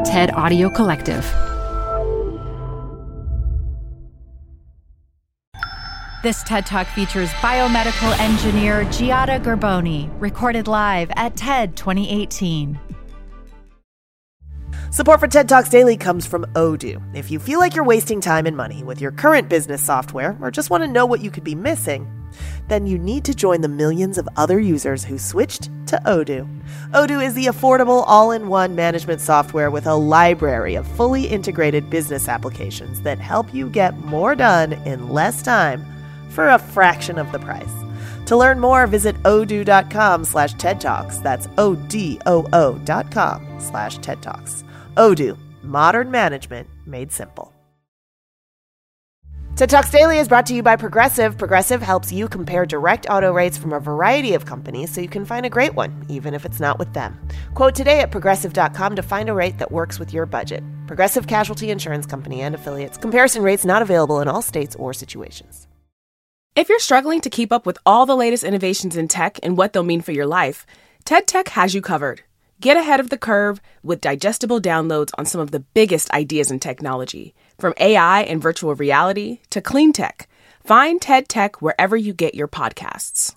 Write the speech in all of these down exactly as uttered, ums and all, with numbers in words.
TED Audio Collective. This TED Talk features biomedical engineer Giada Garboni, recorded live at TED twenty eighteen. Support for TED Talks Daily comes from Odoo. If you feel like you're wasting time and money with your current business software or just want to know what you could be missing, then you need to join the millions of other users who switched to Odoo. Odoo is the affordable all-in-one management software with a library of fully integrated business applications that help you get more done in less time for a fraction of the price. To learn more, visit odoo.com slash TED Talks. That's O-D-O-O dot com slash TED Talks. Odoo, modern management made simple. TED Talks Daily is brought to you by Progressive. Progressive helps you compare direct auto rates from a variety of companies so you can find a great one, even if it's not with them. Quote today at progressive dot com to find a rate that works with your budget. Progressive Casualty Insurance Company and Affiliates. Comparison rates not available in all states or situations. If you're struggling to keep up with all the latest innovations in tech and what they'll mean for your life, TED Tech has you covered. Get ahead of the curve with digestible downloads on some of the biggest ideas in technology, from A I and virtual reality to clean tech. Find TED Tech wherever you get your podcasts.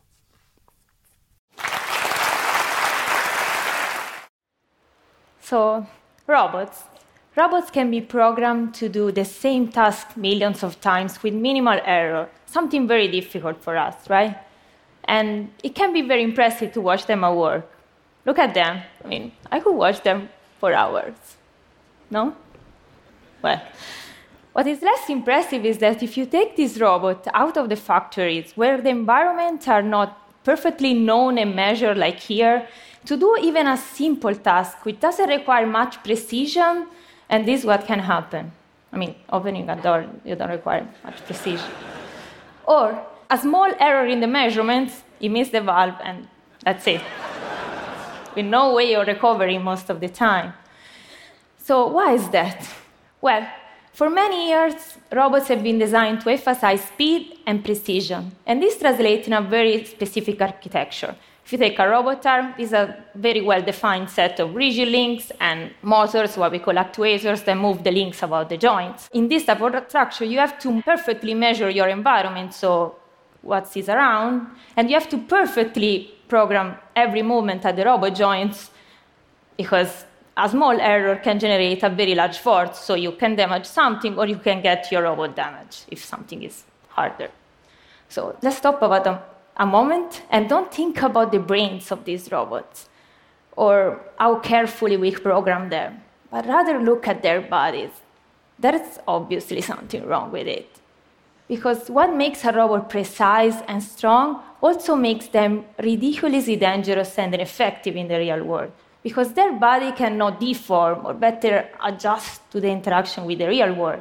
So, robots. Robots can be programmed to do the same task millions of times with minimal error, something very difficult for us, right? And it can be very impressive to watch them at work. Look at them. I mean, I could watch them for hours. No? Well, what is less impressive is that if you take this robot out of the factories, where the environments are not perfectly known and measured like here, to do even a simple task, which doesn't require much precision, and this is what can happen. I mean, opening a door, you don't require much precision. Or a small error in the measurements, you miss the valve, and that's it. With no way of recovering most of the time. So why is that? Well, for many years, robots have been designed to emphasize speed and precision, and this translates in a very specific architecture. If you take a robot arm, this is a very well-defined set of rigid links and motors, what we call actuators, that move the links about the joints. In this type of structure, you have to perfectly measure your environment, so what is around, and you have to perfectly program every movement at the robot joints, because a small error can generate a very large force, so you can damage something or you can get your robot damaged if something is harder. So let's stop about a, a moment and don't think about the brains of these robots or how carefully we program them, but rather look at their bodies. There's obviously something wrong with it. Because what makes a robot precise and strong also makes them ridiculously dangerous and ineffective in the real world, because their body cannot deform or better adjust to the interaction with the real world.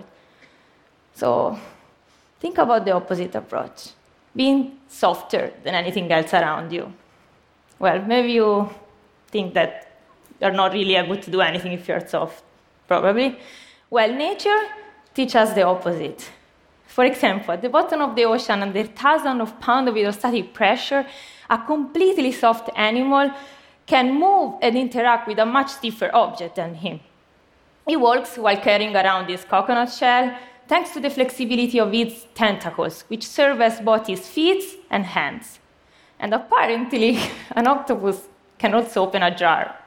So think about the opposite approach, being softer than anything else around you. Well, maybe you think that you're not really able to do anything if you're soft, probably. Well, nature teaches us the opposite. For example, at the bottom of the ocean, under thousands of pounds of hydrostatic pressure, a completely soft animal can move and interact with a much stiffer object than him. He walks while carrying around his coconut shell, thanks to the flexibility of its tentacles, which serve as both his feet and hands. And apparently, an octopus can also open a jar.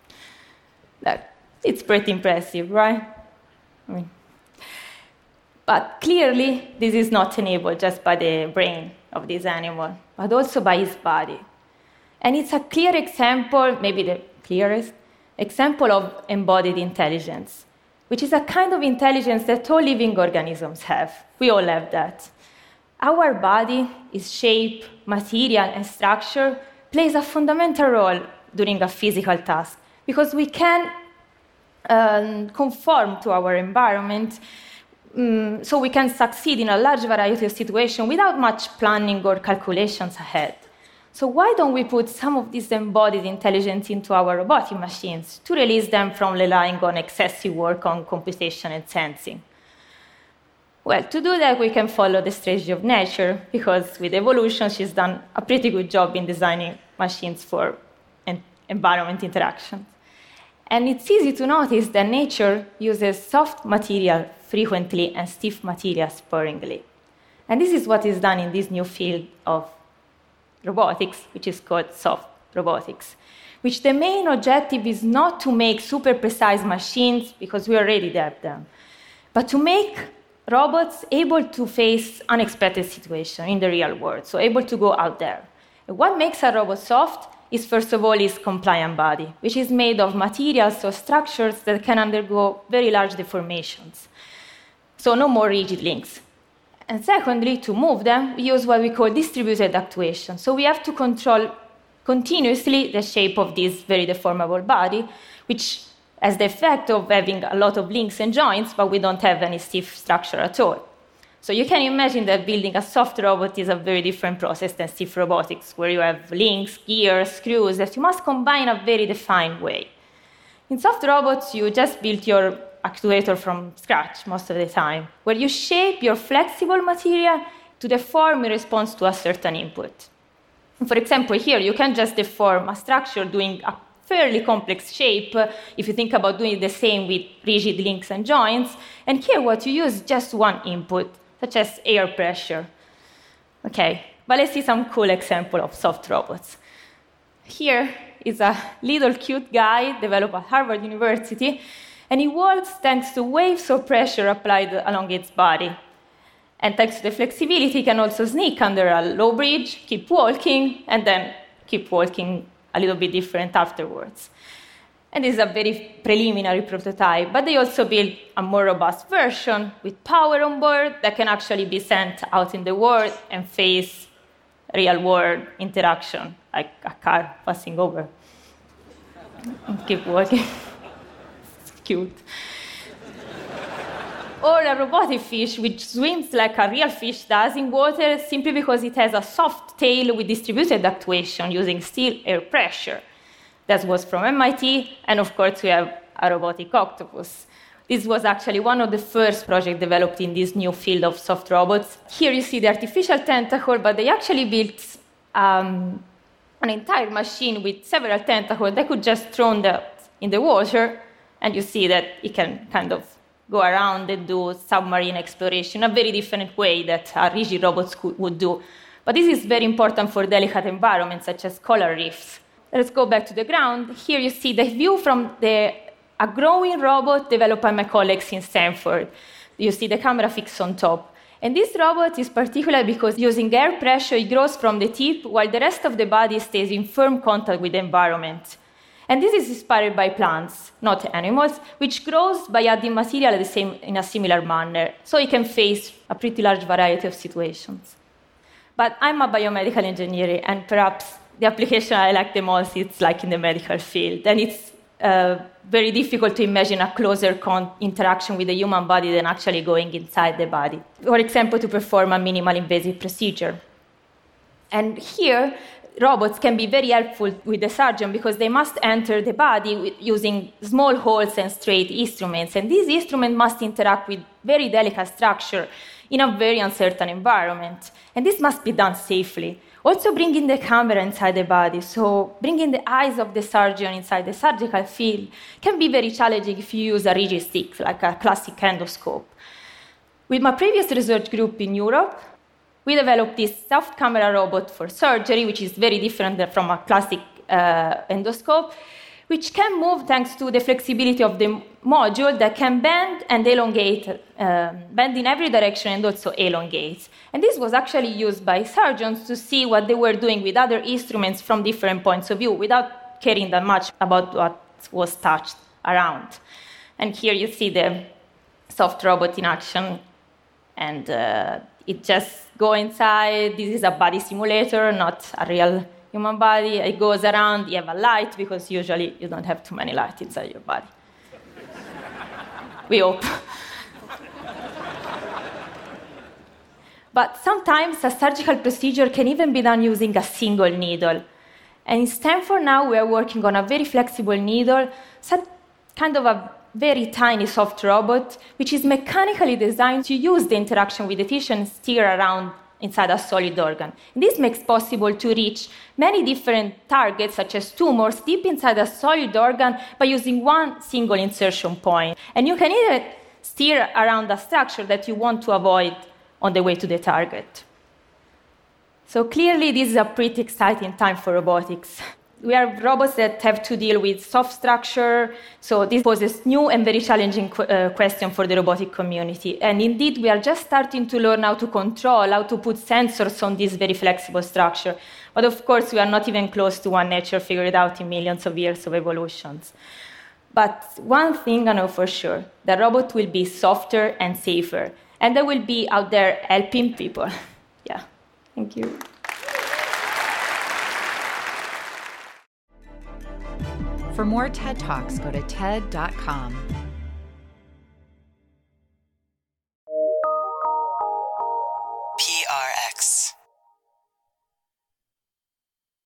It's pretty impressive, right? I mean, But clearly, this is not enabled just by the brain of this animal, but also by his body. And it's a clear example, maybe the clearest, example of embodied intelligence, which is a kind of intelligence that all living organisms have. We all have that. Our body, its shape, material, and structure plays a fundamental role during a physical task, because we can um, conform to our environment. Um, so we can succeed in a large variety of situations without much planning or calculations ahead. So why don't we put some of this embodied intelligence into our robotic machines to release them from relying on excessive work on computation and sensing? Well, to do that, we can follow the strategy of nature, because with evolution, she's done a pretty good job in designing machines for en- environment interactions. And it's easy to notice that nature uses soft material frequently and stiff material sparingly. And this is what is done in this new field of robotics, which is called soft robotics, which the main objective is not to make super precise machines, because we already have them, but to make robots able to face unexpected situations in the real world, so able to go out there. And what makes a robot soft is, first of all, its compliant body, which is made of materials or structures that can undergo very large deformations. So no more rigid links. And secondly, to move them, we use what we call distributed actuation. So we have to control continuously the shape of this very deformable body, which has the effect of having a lot of links and joints, but we don't have any stiff structure at all. So you can imagine that building a soft robot is a very different process than stiff robotics, where you have links, gears, screws that you must combine in a very defined way. In soft robots, you just build your actuator from scratch most of the time, where you shape your flexible material to deform in response to a certain input. For example, here you can just deform a structure doing a fairly complex shape, uh, if you think about doing the same with rigid links and joints. And here what you use is just one input, such as air pressure. Okay, but let's see some cool example of soft robots. Here is a little cute guy developed at Harvard University, and he walks thanks to waves of pressure applied along its body. And thanks to the flexibility, he can also sneak under a low bridge, keep walking, and then keep walking a little bit different afterwards. And this is a very preliminary prototype, but they also built a more robust version with power on board that can actually be sent out in the world and face real-world interaction, like a car passing over. And keep walking. It's cute. Or a robotic fish, which swims like a real fish does in water simply because it has a soft tail with distributed actuation using still air pressure. That was from M I T, and of course we have a robotic octopus. This was actually one of the first projects developed in this new field of soft robots. Here you see the artificial tentacle, but they actually built um, an entire machine with several tentacles that could just throw that in the water, and you see that it can kind of go around and do submarine exploration in a very different way that a rigid robot would do. But this is very important for delicate environments, such as coral reefs. Let's go back to the ground. Here you see the view from the, a growing robot developed by my colleagues in Stanford. You see the camera fixed on top. And this robot is particular because using air pressure, it grows from the tip, while the rest of the body stays in firm contact with the environment. And this is inspired by plants, not animals, which grows by adding material the same, in a similar manner, so it can face a pretty large variety of situations. But I'm a biomedical engineer, and perhaps the application I like the most is like in the medical field. And it's uh, very difficult to imagine a closer con- interaction with the human body than actually going inside the body. For example, to perform a minimal invasive procedure. And here, robots can be very helpful with the surgeon because they must enter the body with, using small holes and straight instruments. And these instruments must interact with very delicate structure in a very uncertain environment. And this must be done safely. Also bringing the camera inside the body, so bringing the eyes of the surgeon inside the surgical field can be very challenging if you use a rigid stick, like a classic endoscope. With my previous research group in Europe, we developed this soft camera robot for surgery, which is very different from a classic uh, endoscope, which can move thanks to the flexibility of the module that can bend and elongate, um, bend in every direction and also elongate. And this was actually used by surgeons to see what they were doing with other instruments from different points of view without caring that much about what was touched around. And here you see the soft robot in action, and uh, it just goes inside. This is a body simulator, not a real human body. It goes around, you have a light, because usually you don't have too many lights inside your body. We hope. But sometimes a surgical procedure can even be done using a single needle. And in Stanford now we are working on a very flexible needle, kind of a very tiny soft robot, which is mechanically designed to use the interaction with the tissue and steer around inside a solid organ. And this makes possible to reach many different targets, such as tumors, deep inside a solid organ by using one single insertion point. And you can even steer around a structure that you want to avoid on the way to the target. So clearly, this is a pretty exciting time for robotics. We have robots that have to deal with soft structure, so this poses new and very challenging qu- uh, question for the robotic community. And indeed, we are just starting to learn how to control, how to put sensors on this very flexible structure. But of course, we are not even close to what nature figured out in millions of years of evolutions. But one thing I know for sure, the robot will be softer and safer, and they will be out there helping people. Yeah, thank you. For more TED Talks, go to T E D dot com.